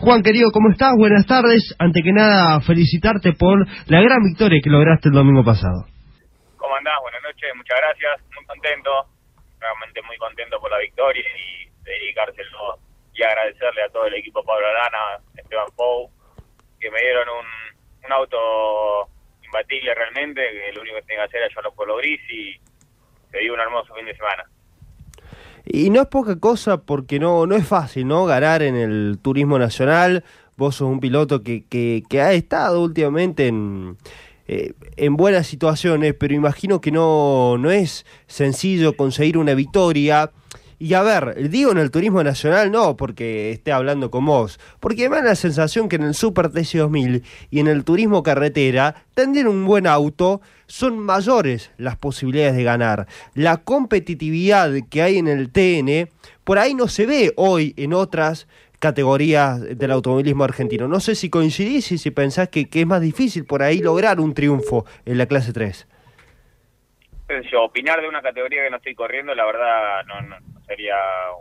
Juan, querido, ¿cómo estás? Buenas tardes. Ante que nada, felicitarte por la gran victoria que lograste el domingo pasado. ¿Cómo andás? Buenas noches, muchas gracias. Muy contento, realmente muy contento por la victoria y dedicárselo y agradecerle a todo el equipo Pablo Arana, Esteban Pou, que me dieron un auto imbatible realmente, que lo único que tenía que hacer era llevarlo por lo gris y se dio un hermoso fin de semana. Y no es poca cosa porque no es fácil, ¿no? Ganar en el turismo nacional. Vos sos un piloto que ha estado últimamente en buenas situaciones, pero imagino que no es sencillo conseguir una victoria. Y a ver, digo en el turismo nacional no porque esté hablando con vos, porque me da la sensación que en el Super TC 2000 y en el turismo carretera, tener un buen auto, son mayores las posibilidades de ganar. La competitividad que hay en el TN, por ahí no se ve hoy en otras categorías del automovilismo argentino. No sé si coincidís y si pensás que es más difícil por ahí lograr un triunfo en la clase 3. Yo opinar de una categoría que no estoy corriendo, la verdad no sería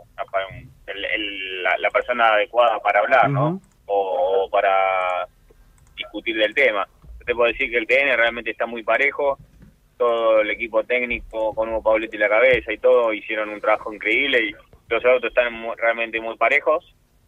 la persona adecuada para hablar, ¿no? O para discutir del tema. Yo te puedo decir que el TN realmente está muy parejo, todo el equipo técnico con Hugo Pauletti en la cabeza y todo hicieron un trabajo increíble y los autos están realmente muy parejos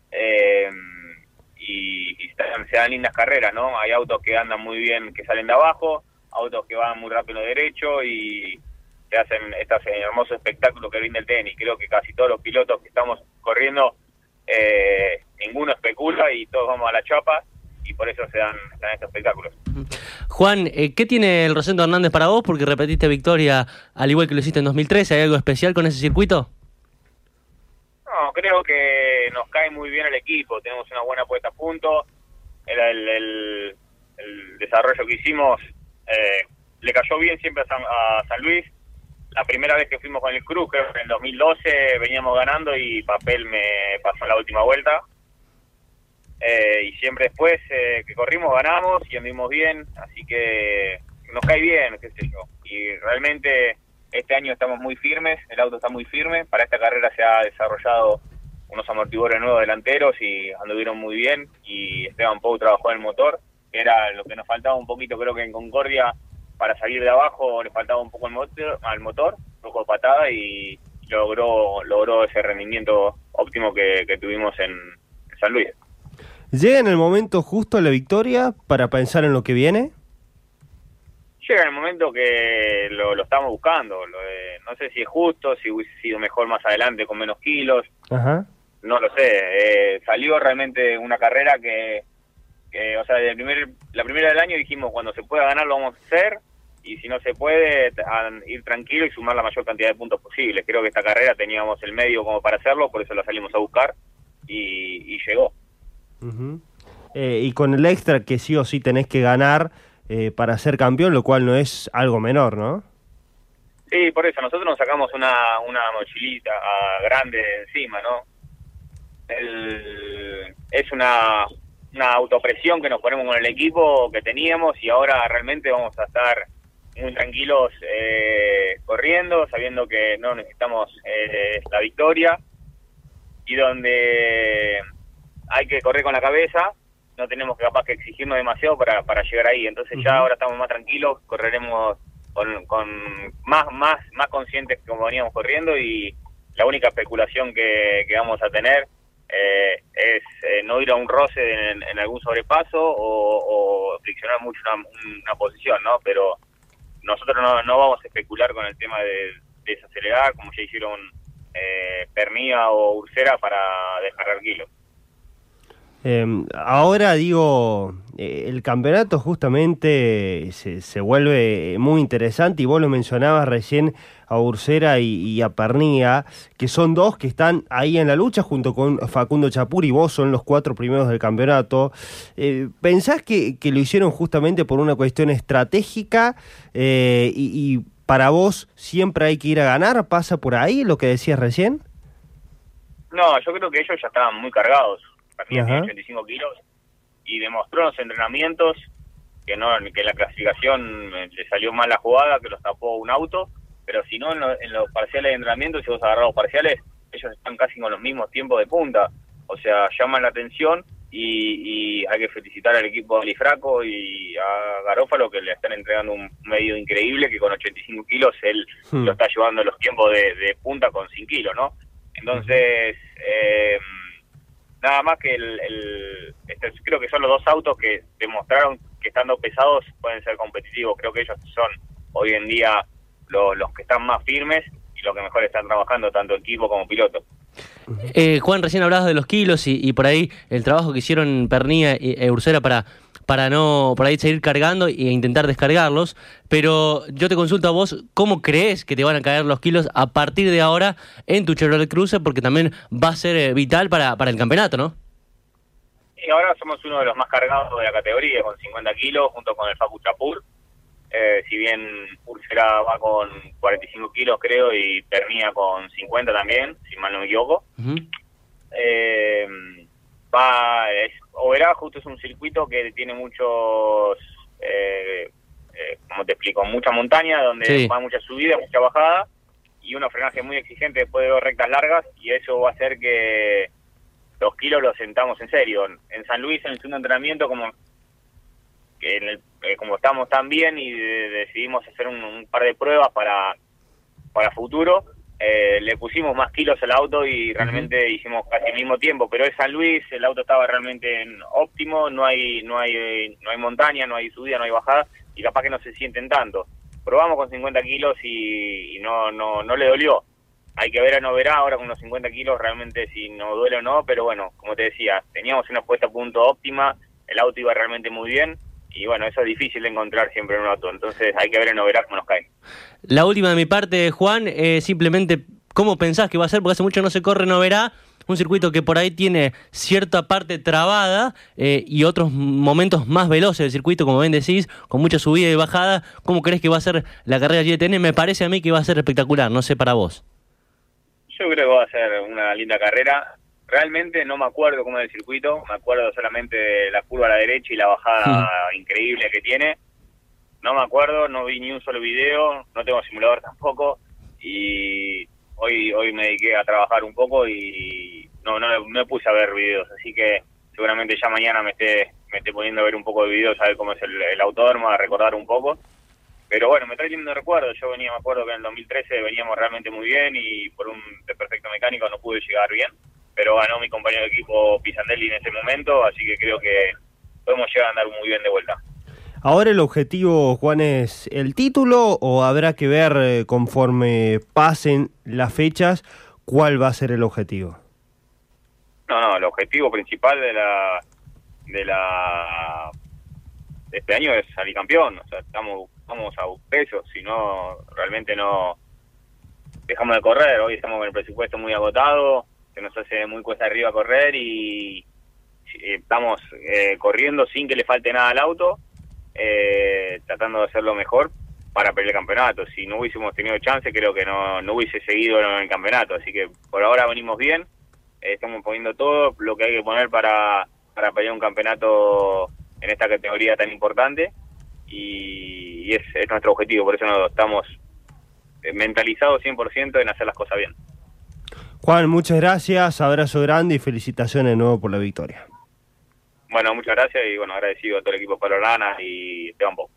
y se dan lindas carreras, ¿no? Hay autos que andan muy bien, que salen de abajo, autos que van muy rápido derecho y se hacen estos hermosos espectáculos que brinda el tenis. Creo que casi todos los pilotos que estamos corriendo, ninguno especula y todos vamos a la chapa y por eso se dan estos espectáculos. Juan, ¿qué tiene el Rosendo Hernández para vos? Porque repetiste victoria al igual que lo hiciste en 2013. ¿Hay algo especial con ese circuito? No, creo que nos cae muy bien el equipo. Tenemos una buena puesta a punto. El desarrollo que hicimos le cayó bien siempre a San Luis. La primera vez que fuimos con el Cruz, creo que en 2012 veníamos ganando y Papel me pasó en la última vuelta. Y siempre después que corrimos ganamos y anduvimos bien, así que nos cae bien, qué sé yo. Y realmente este año estamos muy firmes, el auto está muy firme. Para esta carrera se ha desarrollado unos amortiguadores nuevos delanteros y anduvieron muy bien. Y Esteban Pou trabajó en el motor, que era lo que nos faltaba un poquito, creo que en Concordia. Para salir de abajo le faltaba un poco al motor, un poco de patada y logró ese rendimiento óptimo que tuvimos en San Luis. ¿Llega en el momento justo la victoria para pensar en lo que viene? Llega en el momento que lo estamos buscando. No sé si es justo, si hubiese sido mejor más adelante con menos kilos. Ajá. No lo sé. Salió realmente una carrera que o sea, la primera del año dijimos cuando se pueda ganar lo vamos a hacer y si no se puede ir tranquilo y sumar la mayor cantidad de puntos posible. Creo que esta carrera teníamos el medio como para hacerlo, por eso la salimos a buscar y llegó. Y con el extra que sí o sí tenés que ganar para ser campeón, lo cual no es algo menor, ¿no? Sí, por eso nosotros nos sacamos una mochilita grande encima, ¿no? Es una autopresión que nos ponemos con el equipo que teníamos y ahora realmente vamos a estar muy tranquilos corriendo, sabiendo que no necesitamos la victoria y donde hay que correr con la cabeza, no tenemos capaz que exigirnos demasiado para llegar ahí, entonces ya ahora estamos más tranquilos, correremos con más conscientes que como veníamos corriendo y la única especulación que vamos a tener es no ir a un roce en algún sobrepaso o friccionar mucho una posición, ¿no? Pero nosotros no vamos a especular con el tema de desacelerar como ya hicieron Pernía o Ursera para descargar kilos. Ahora digo, el campeonato justamente se vuelve muy interesante y vos lo mencionabas recién a Ursera y a Pernía, que son dos que están ahí en la lucha junto con Facundo Chapur y vos son los 4 primeros del campeonato. ¿Pensás que lo hicieron justamente por una cuestión estratégica y para vos siempre hay que ir a ganar? ¿Pasa por ahí lo que decías recién? No, yo creo que ellos ya estaban muy cargados. Pernía tiene 85 kilos y demostró en los entrenamientos que la clasificación le salió mal la jugada, que los tapó un auto, pero si no en los parciales de entrenamiento, si vos agarrás los parciales, ellos están casi con los mismos tiempos de punta, o sea, llaman la atención y hay que felicitar al equipo de Alifraco y a Garófalo, que le están entregando un medio increíble, que con 85 kilos él lo está llevando a los tiempos de punta con 100 kilos, ¿no? Entonces, nada más que creo que son los dos autos que demostraron que estando pesados pueden ser competitivos. Creo que ellos son hoy en día los que están más firmes y los que mejor están trabajando, tanto equipo como piloto. Juan, recién hablabas de los kilos y por ahí el trabajo que hicieron Pernilla e Ursera para no por ahí seguir cargando e intentar descargarlos, pero yo te consulto a vos, ¿cómo crees que te van a caer los kilos a partir de ahora en tu Chevrolet Cruze? Porque también va a ser vital para el campeonato, ¿no? Y ahora somos uno de los más cargados de la categoría, con 50 kilos, junto con el Facu Chapur. Si bien Ursera va con 45 kilos, creo, y Pernilla con 50 también, si mal no me equivoco. Oberá justo es un circuito que tiene muchos, como te explico, mucha montaña, donde va mucha subida, mucha bajada, y unos frenajes muy exigentes después de 2 rectas largas, y eso va a hacer que los kilos los sentamos en serio. En San Luis, en el segundo entrenamiento, como estamos tan bien y decidimos hacer un par de pruebas para futuro, le pusimos más kilos al auto y realmente hicimos casi el mismo tiempo, pero en San Luis el auto estaba realmente óptimo, no hay montaña, no hay subida, no hay bajada, y capaz que no se sienten tanto. Probamos con 50 kilos y no le dolió. Hay que ver a Noverá ahora con los 50 kilos realmente si nos duele o no, pero bueno, como te decía, teníamos una puesta a punto óptima, el auto iba realmente muy bien, y bueno, eso es difícil de encontrar siempre en un auto, entonces hay que ver en Noverá cómo nos cae. La última de mi parte, Juan, simplemente, ¿cómo pensás que va a ser? Porque hace mucho no se corre Noverá, un circuito que por ahí tiene cierta parte trabada y otros momentos más veloces del circuito, como bien decís, con mucha subida y bajada. ¿Cómo crees que va a ser la carrera GTN? Me parece a mí que va a ser espectacular, no sé para vos. Yo creo que va a ser una linda carrera. Realmente no me acuerdo cómo es el circuito, me acuerdo solamente de la curva a la derecha y la bajada increíble que tiene. No me acuerdo, no vi ni un solo video, no tengo simulador tampoco, y hoy me dediqué a trabajar un poco y no me puse a ver videos, así que seguramente ya mañana me esté poniendo a ver un poco de videos, a ver cómo es el autódromo, a recordar un poco. Pero bueno, me trae lindo recuerdo. Yo me acuerdo que en el 2013 veníamos realmente muy bien y por un desperfecto mecánico no pude llegar bien, pero ganó mi compañero de equipo Pisandelli en ese momento, así que creo que podemos llegar a andar muy bien de vuelta. ¿Ahora el objetivo, Juan, es el título o habrá que ver conforme pasen las fechas cuál va a ser el objetivo? No, el objetivo principal de este año es salir campeón. O sea, vamos a pesos, si no, realmente no dejamos de correr. Hoy estamos con el presupuesto muy agotado, se nos hace muy cuesta arriba correr y estamos corriendo sin que le falte nada al auto, tratando de hacerlo mejor para pelear el campeonato. Si no hubiésemos tenido chance, creo que no hubiese seguido en el campeonato, así que por ahora venimos bien, estamos poniendo todo lo que hay que poner para pelear un campeonato en esta categoría tan importante, y es nuestro objetivo, por eso estamos mentalizados 100% en hacer las cosas bien. Juan, muchas gracias, abrazo grande y felicitaciones de nuevo por la victoria. Bueno, muchas gracias y bueno, agradecido a todo el equipo Palorana y Esteban Pau.